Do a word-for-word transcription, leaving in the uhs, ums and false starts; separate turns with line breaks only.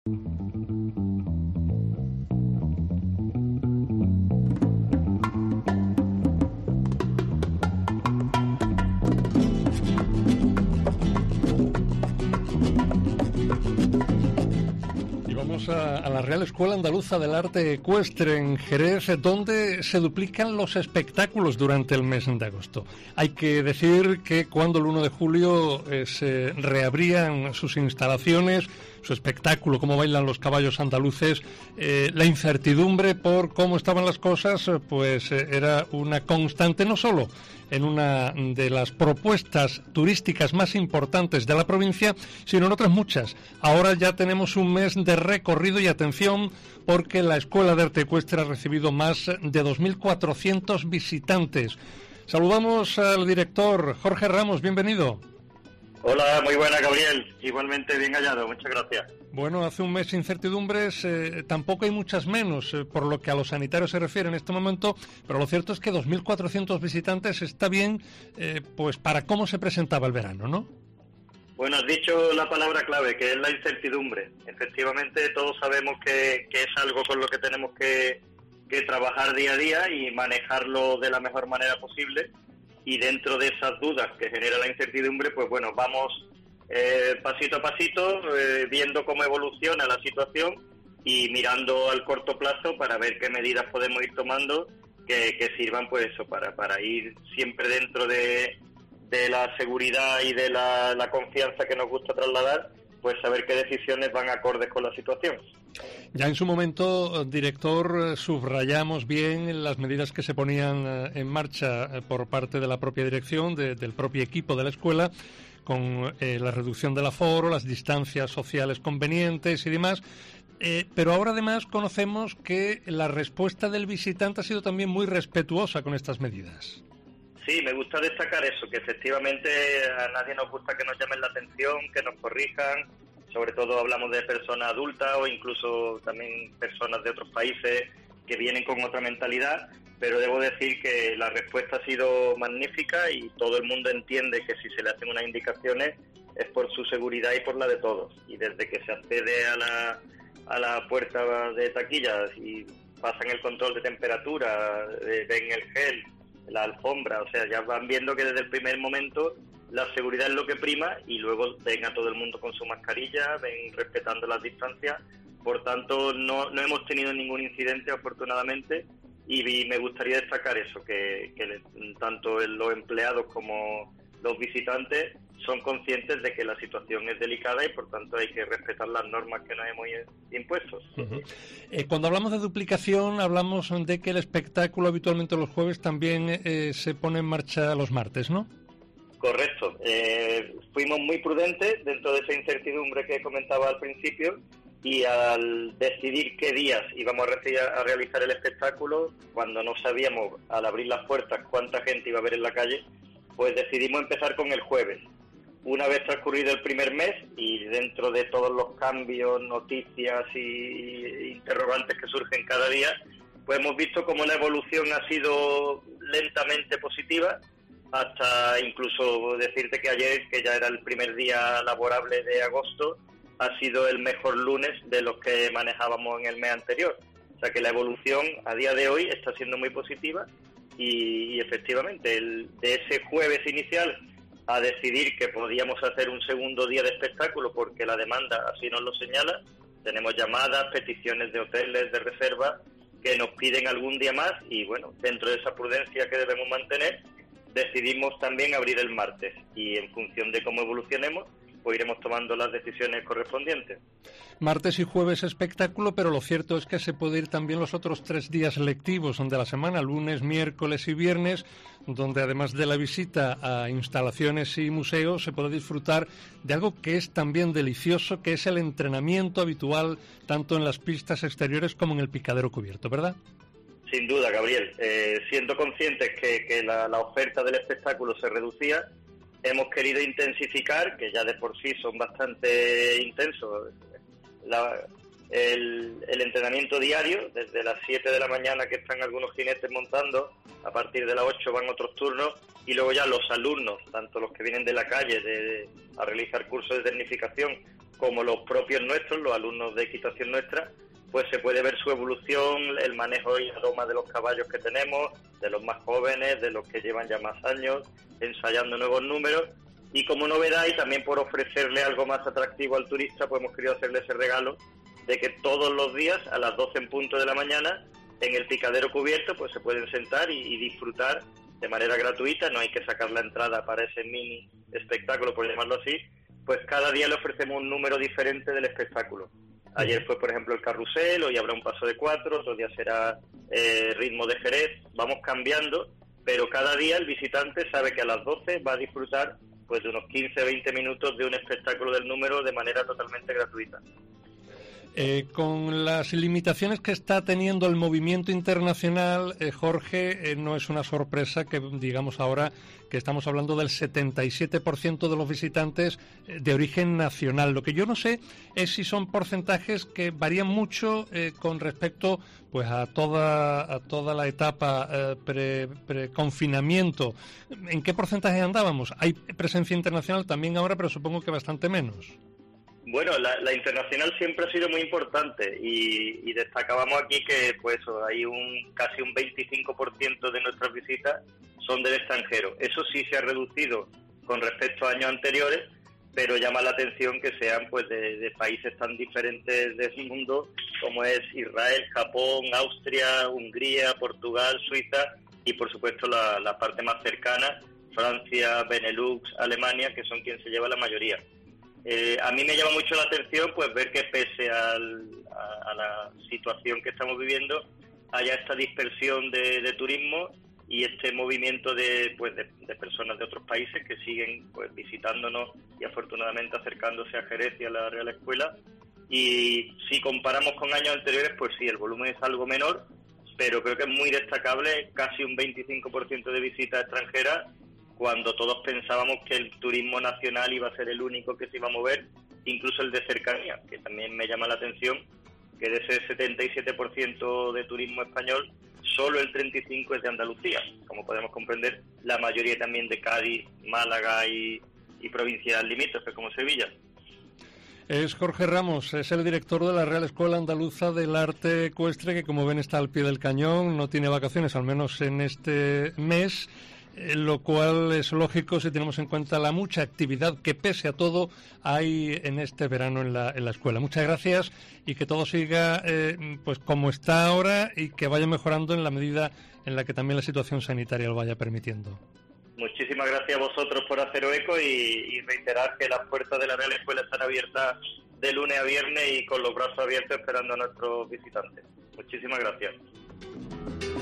A, a la Real Escuela Andaluza del Arte Ecuestre en Jerez, donde se duplican los espectáculos durante el mes de agosto. Hay que decir que cuando el uno de julio eh, se reabrían sus instalaciones, su espectáculo, cómo bailan los caballos andaluces, eh, la incertidumbre por cómo estaban las cosas, pues eh, era una constante, no solo en una de las propuestas turísticas más importantes de la provincia, sino en otras muchas. Ahora ya tenemos un mes de recorrido y atención, porque la Escuela de Arte Ecuestre ha recibido más de dos mil cuatrocientos visitantes. Saludamos al director Jorge Ramos, bienvenido.
Hola, muy buena, Gabriel. Igualmente bien hallado, muchas gracias.
Bueno, hace un mes de incertidumbres, eh, tampoco hay muchas menos, eh, por lo que a los sanitarios se refiere en este momento, pero lo cierto es que dos mil cuatrocientos visitantes está bien, eh, pues para cómo se presentaba el verano, ¿no?
Bueno, has dicho la palabra clave, que es la incertidumbre. Efectivamente, todos sabemos que, que es algo con lo que tenemos que, que trabajar día a día y manejarlo de la mejor manera posible. Y dentro de esas dudas que genera la incertidumbre, pues bueno, vamos eh, pasito a pasito, eh, viendo cómo evoluciona la situación y mirando al corto plazo para ver qué medidas podemos ir tomando que, que sirvan pues eso, para, para ir siempre dentro de, de la seguridad y de la, la confianza que nos gusta trasladar, pues saber qué decisiones van acordes con la situación.
Ya en su momento, director, subrayamos bien las medidas que se ponían en marcha por parte de la propia dirección, de, del propio equipo de la escuela, con eh, la reducción del aforo, las distancias sociales convenientes y demás. Eh, pero ahora además conocemos que la respuesta del visitante ha sido también muy respetuosa con estas medidas.
Sí, me gusta destacar eso, que efectivamente a nadie nos gusta que nos llamen la atención, que nos corrijan. Sobre todo hablamos de personas adultas o incluso también personas de otros países que vienen con otra mentalidad, pero debo decir que la respuesta ha sido magnífica y todo el mundo entiende que si se le hacen unas indicaciones es por su seguridad y por la de todos. Y desde que se accede a la, a la puerta de taquillas y pasan el control de temperatura, de, ven el gel, la alfombra, o sea, ya van viendo que desde el primer momento la seguridad es lo que prima y luego ven a todo el mundo con su mascarilla, ven respetando las distancias. Por tanto, no, no hemos tenido ningún incidente, afortunadamente, y, y me gustaría destacar eso, que, que le, tanto los empleados como los visitantes son conscientes de que la situación es delicada y, por tanto, hay que respetar las normas que nos hemos impuesto.
Uh-huh. Eh, cuando hablamos de duplicación, hablamos de que el espectáculo habitualmente los jueves también eh, se pone en marcha los martes, ¿no?
Correcto. Eh, fuimos muy prudentes dentro de esa incertidumbre que comentaba al principio y al decidir qué días íbamos a, re- a realizar el espectáculo, cuando no sabíamos al abrir las puertas cuánta gente iba a haber en la calle, pues decidimos empezar con el jueves. Una vez transcurrido el primer mes y dentro de todos los cambios, noticias y interrogantes que surgen cada día, pues hemos visto cómo la evolución ha sido lentamente positiva, hasta incluso decirte que ayer, que ya era el primer día laborable de agosto, ha sido el mejor lunes de los que manejábamos en el mes anterior. O sea que la evolución a día de hoy está siendo muy positiva y, y efectivamente el, de ese jueves inicial a decidir que podíamos hacer un segundo día de espectáculo porque la demanda así nos lo señala, tenemos llamadas, peticiones de hoteles, de reservas que nos piden algún día más y bueno, dentro de esa prudencia que debemos mantener, decidimos también abrir el martes y en función de cómo evolucionemos pues iremos tomando las decisiones correspondientes.
Martes y jueves espectáculo, pero lo cierto es que se puede ir también los otros tres días lectivos de la semana, lunes, miércoles y viernes, donde además de la visita a instalaciones y museos se puede disfrutar de algo que es también delicioso, que es el entrenamiento habitual tanto en las pistas exteriores como en el picadero cubierto, ¿verdad?
Sin duda, Gabriel. Eh, siendo conscientes que, que la, la oferta del espectáculo se reducía, hemos querido intensificar, que ya de por sí son bastante intensos, la, el, el entrenamiento diario, desde las siete de la mañana que están algunos jinetes montando, a partir de las ocho van otros turnos, y luego ya los alumnos, tanto los que vienen de la calle de, de, a realizar cursos de tecnificación, como los propios nuestros, los alumnos de equitación nuestra, pues se puede ver su evolución, el manejo y la doma de los caballos que tenemos, de los más jóvenes, de los que llevan ya más años, ensayando nuevos números. Y como novedad, y también por ofrecerle algo más atractivo al turista, pues hemos querido hacerle ese regalo de que todos los días, a las doce en punto de la mañana, en el picadero cubierto, pues se pueden sentar y, y disfrutar de manera gratuita, no hay que sacar la entrada para ese mini espectáculo, por llamarlo así, pues cada día le ofrecemos un número diferente del espectáculo. Ayer fue, por ejemplo, el carrusel, hoy habrá un paso de cuatro, otro día será eh, ritmo de Jerez, vamos cambiando, pero cada día el visitante sabe que a las doce va a disfrutar pues de unos quince a veinte minutos de un espectáculo del número de manera totalmente gratuita.
Eh, con las limitaciones que está teniendo el movimiento internacional, eh, Jorge, eh, no es una sorpresa que digamos ahora que estamos hablando del setenta y siete por ciento de los visitantes eh, de origen nacional. Lo que yo no sé es si son porcentajes que varían mucho eh, con respecto pues a toda a toda la etapa eh, pre, pre-confinamiento. ¿En qué porcentaje andábamos? Hay presencia internacional también ahora, pero supongo que bastante menos.
Bueno, la, la internacional siempre ha sido muy importante y, y destacábamos aquí que pues hay un casi un veinticinco por ciento de nuestras visitas son del extranjero. Eso sí se ha reducido con respecto a años anteriores, pero llama la atención que sean pues de, de países tan diferentes del mundo como es Israel, Japón, Austria, Hungría, Portugal, Suiza y por supuesto la, la parte más cercana, Francia, Benelux, Alemania, que son quienes se lleva la mayoría. Eh, a mí me llama mucho la atención pues ver que pese al, a, a la situación que estamos viviendo haya esta dispersión de, de turismo y este movimiento de pues de, de personas de otros países que siguen pues visitándonos y afortunadamente acercándose a Jerez y a la Real Escuela. Y si comparamos con años anteriores, pues sí, el volumen es algo menor, pero creo que es muy destacable, casi un veinticinco por ciento de visitas extranjeras, cuando todos pensábamos que el turismo nacional iba a ser el único que se iba a mover, incluso el de cercanía, que también me llama la atención, que de ese setenta y siete por ciento de turismo español, solo el treinta y cinco por ciento es de Andalucía. Como podemos comprender, la mayoría también de Cádiz, Málaga y, y provincias limítrofes como Sevilla.
Es Jorge Ramos, es el director de la Real Escuela Andaluza del Arte Ecuestre, que como ven está al pie del cañón, no tiene vacaciones, al menos en este mes. Lo cual es lógico si tenemos en cuenta la mucha actividad que pese a todo hay en este verano en la, en la escuela. Muchas gracias y que todo siga eh, pues como está ahora y que vaya mejorando en la medida en la que también la situación sanitaria lo vaya permitiendo.
Muchísimas gracias a vosotros por haceros eco y, y reiterar que las puertas de la Real Escuela están abiertas de lunes a viernes y con los brazos abiertos esperando a nuestros visitantes. Muchísimas gracias.